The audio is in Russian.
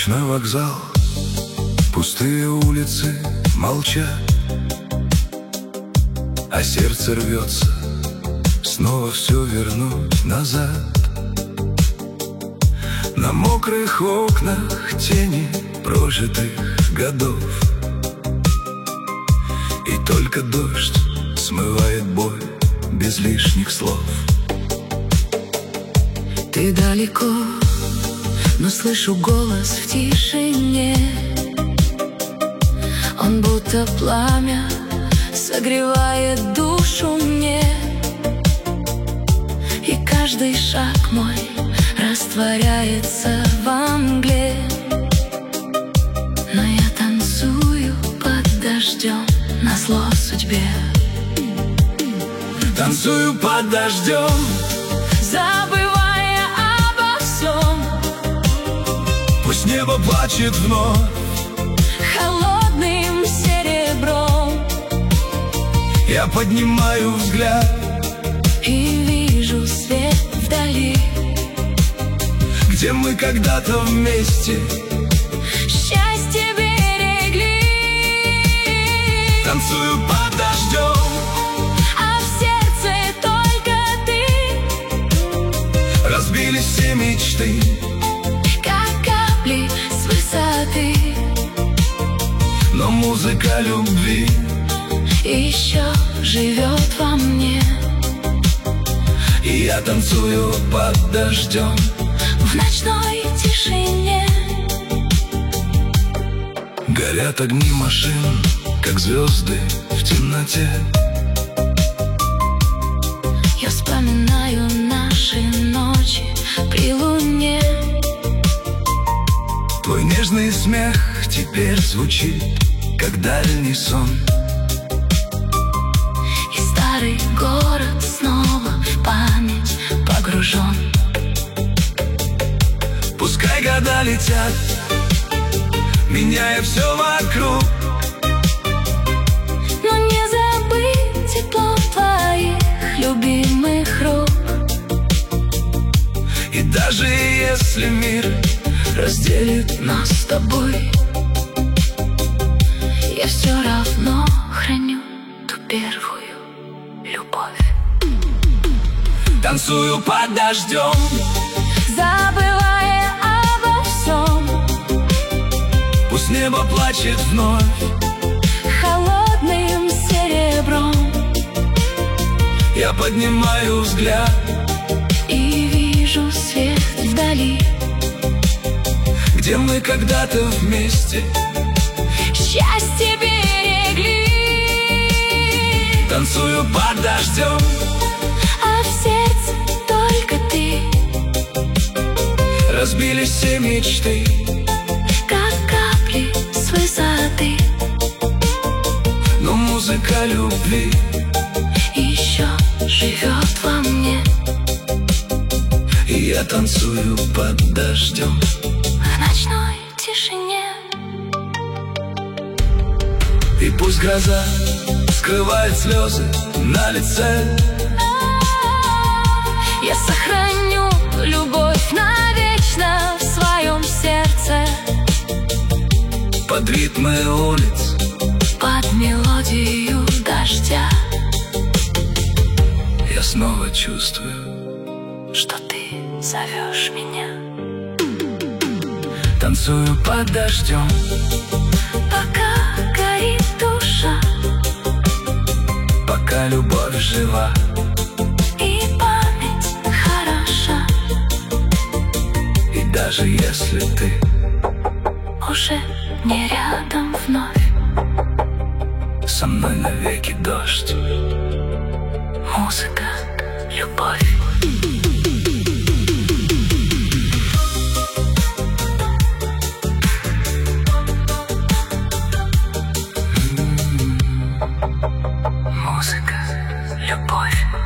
на вокзал, пустые улицы молчат, а сердце рвется снова все вернуть назад. На мокрых окнах тени прожитых годов, и только дождь смывает боль без лишних слов. Ты далеко, но слышу голос в тишине. Он будто пламя согревает душу мне, и каждый шаг мой растворяется во мгле. Но я танцую под дождем назло судьбе. Танцую под дождем, забывая обо всем. пусть небо плачет вновь Холодным серебром я поднимаю взгляд и вижу свет вдали, где мы когда-то вместе счастье берегли. Танцую под дождем, А в сердце только ты. разбились все мечты, Как капли с высоты. но музыка любви Еще живет во мне. и я танцую под дождем. В ночной тишине Горят огни машин, как звезды в темноте. я вспоминаю наши ночи при луне. Твой нежный смех теперь звучит, как дальний сон. И старый город снова в память погружен. Пускай года летят, меняя все вокруг, Но не забыть тепло твоих любимых рук. и даже если мир разделит нас с тобой, я все равно храню ту первую любовь. танцую под дождем, Забывая обо всем, пусть небо плачет вновь холодным серебром я поднимаю взгляд, и вижу свет вдали, где мы когда-то вместе счастье берегли. танцую под дождем, А в сердце только ты. разбились все мечты, Как капли с высоты. но музыка любви Еще живет во мне. и я танцую под дождем. В ночной тишине И пусть гроза скрывает слезы на лице, я сохраню любовь навечно в своем сердце. под ритмы улиц Под мелодию дождя я снова чувствую, что ты зовешь меня. танцую под дождем, Пока горит душа пока любовь жива, и память хороша. и даже если ты Уже не рядом вновь. со мной навеки дождь, Музыка, любовь. музыка, Любовь.